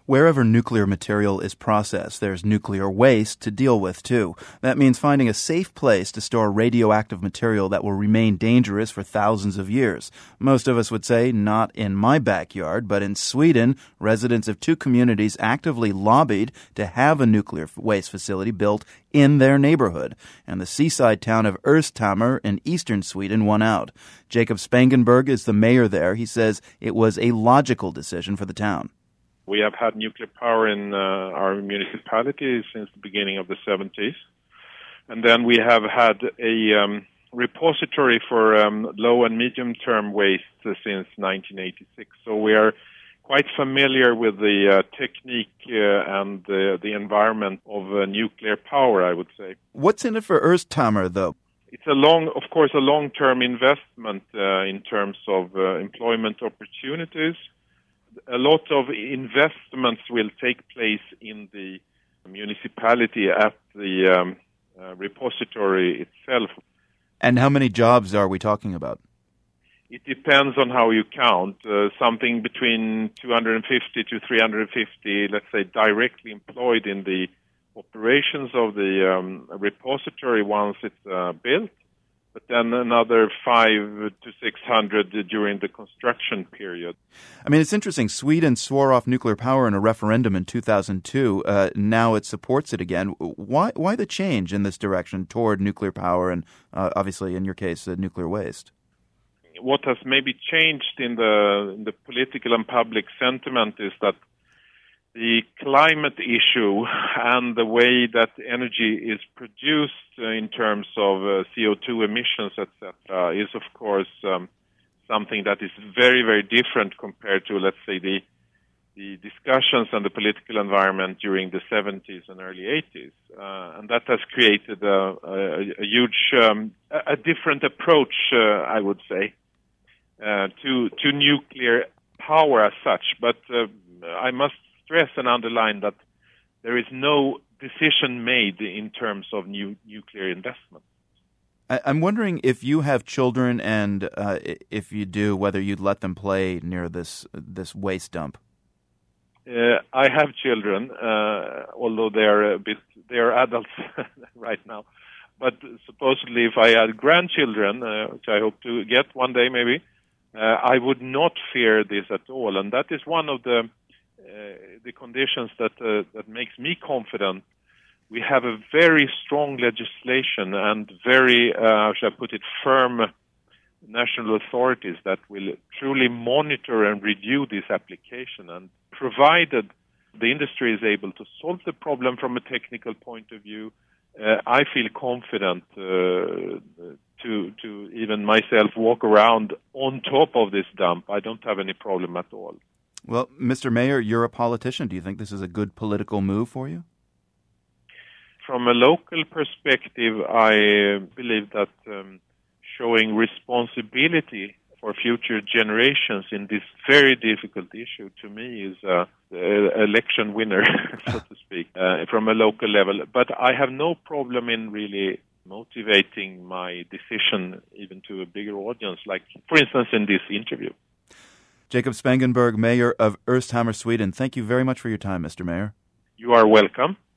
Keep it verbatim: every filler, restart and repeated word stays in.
Wherever nuclear material is processed, there's nuclear waste to deal with, too. That means finding a safe place to store radioactive material that will remain dangerous for thousands of years. Most of us would say, not in my backyard, but in Sweden, residents of two communities actively lobbied to have a nuclear waste facility built in their neighborhood. And the seaside town of Östhammar in eastern Sweden won out. Jacob Spangenberg is the mayor there. He says it was a logical decision for the town. We have had nuclear power in uh, our municipality since the beginning of the seventies. And then we have had a um, repository for um, low and medium-term waste uh, since nineteen eighty-six. So we are quite familiar with the uh, technique uh, and the, the environment of uh, nuclear power, I would say. What's in it for Östhammar, though? It's a long, of course, a long-term investment uh, in terms of uh, employment opportunities. A lot of investments will take place in the municipality at the um, uh, repository itself. And how many jobs are we talking about? It depends on how you count. Uh, something between two hundred fifty to three hundred fifty, let's say, directly employed in the operations of the um, repository once it's uh, built. But then another five to six hundred during the construction period. I mean, it's interesting. Sweden swore off nuclear power in a referendum in two thousand two. Uh, now it supports it again. Why why the change in this direction toward nuclear power and, uh, obviously, in your case, uh, nuclear waste? What has maybe changed in the, in the political and public sentiment is that the climate issue and the way that energy is produced uh, in terms of uh, C O two emissions, et cetera, is, of course, um, something that is very, very different compared to, let's say, the the discussions and the political environment during the seventies and early eighties. Uh, and that has created a, a, a huge, um, a, a different approach, uh, I would say, uh, to, to nuclear power as such. But uh, I must stress and underline that there is no decision made in terms of new nuclear investment. I'm wondering if you have children, and uh, if you do, whether you'd let them play near this this waste dump. Uh, I have children, uh, although they are a bit they are adults right now. But supposedly, if I had grandchildren, uh, which I hope to get one day, maybe, uh, I would not fear this at all. And that is one of the Uh, the conditions that uh, that makes me confident. We have a very strong legislation and very, uh, how should I put it, firm national authorities that will truly monitor and review this application. And provided the industry is able to solve the problem from a technical point of view, uh, I feel confident uh, to to even myself walk around on top of this dump. I don't have any problem at all. Well, Mister Mayor, you're a politician. Do you think this is a good political move for you? From a local perspective, I believe that um, showing responsibility for future generations in this very difficult issue, to me, is a, a election winner, so to speak, uh, from a local level. But I have no problem in really motivating my decision even to a bigger audience, like, for instance, in this interview. Jacob Spangenberg, Mayor of Östhammar, Sweden. Thank you very much for your time, Mister Mayor. You are welcome.